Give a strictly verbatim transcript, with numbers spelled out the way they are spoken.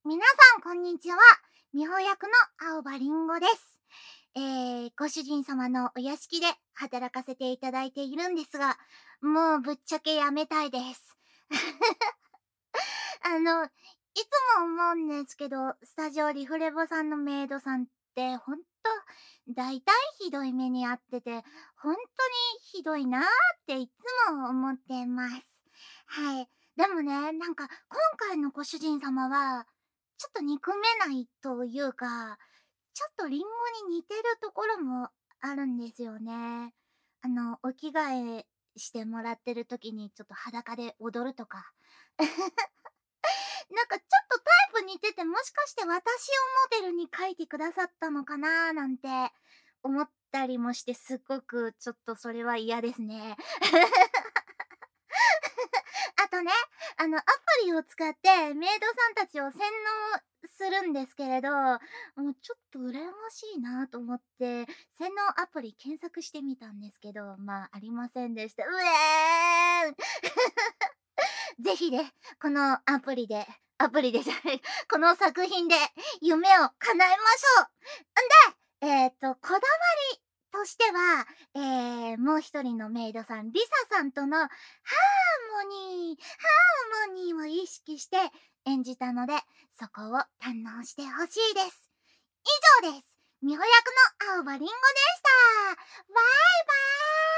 皆さんこんにちは。美穂役の青葉りんごです。えー、ご主人様のお屋敷で働かせていただいているんですが、もうぶっちゃけやめたいです。あの、いつも思うんですけど、スタジオリフレボさんのメイドさんってほんと、大体ひどい目に遭ってて、ほんとにひどいなーっていつも思ってます。はい。でもね、なんか今回のご主人様は、ちょっと憎めないというか、ちょっとリンゴに似てるところもあるんですよね。あの、お着替えしてもらってる時にちょっと裸で踊るとか。なんかちょっとタイプ似てて、もしかして私をモデルに描いてくださったのかななんて思ったりもして、すごくちょっとそれは嫌ですね。あとね、あの、アプリを使ってメイドさんたちを洗脳するんですけれど、もうちょっと羨ましいなと思って、洗脳アプリ検索してみたんですけど、まあ、ありませんでした。うえーんぜひね、このアプリで、アプリでじゃない、この作品で夢を叶えましょう。んで、えっと、こだわりとしては、えー、もう一人のメイドさん、リサさんとのハーモニー、ハーモニーを意識して演じたので、そこを堪能してほしいです。以上です。美穂役の青葉りんごでした。バイバーイ。